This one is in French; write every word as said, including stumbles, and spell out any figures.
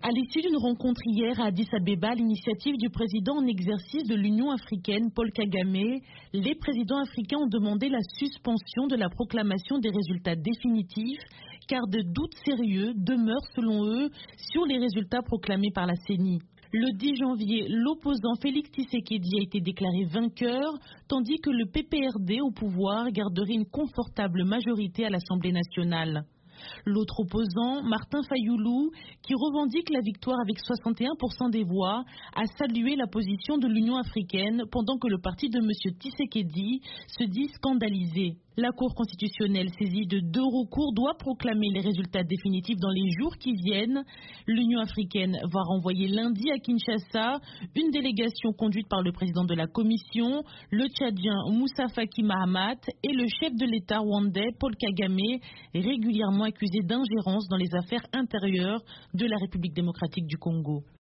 À l'issue d'une rencontre hier à Addis Abeba, à l'initiative du président en exercice de l'Union africaine, Paul Kagame, les présidents africains ont demandé la suspension de la proclamation des résultats définitifs, car de doutes sérieux demeurent selon eux sur les résultats proclamés par la C E N I. Le dix janvier, l'opposant Félix Tshisekedi a été déclaré vainqueur, tandis que le P P R D au pouvoir garderait une confortable majorité à l'Assemblée nationale. L'autre opposant, Martin Fayoulou, qui revendique la victoire avec soixante et un pour cent des voix, a salué la position de l'Union africaine pendant que le parti de M. Tshisekedi se dit scandalisé. La Cour constitutionnelle saisie de deux recours doit proclamer les résultats définitifs dans les jours qui viennent. L'Union africaine va renvoyer lundi à Kinshasa une délégation conduite par le président de la Commission, le Tchadien Moussa Faki Mahamat et le chef de l'État rwandais Paul Kagame, régulièrement accusé d'ingérence dans les affaires intérieures de la République démocratique du Congo.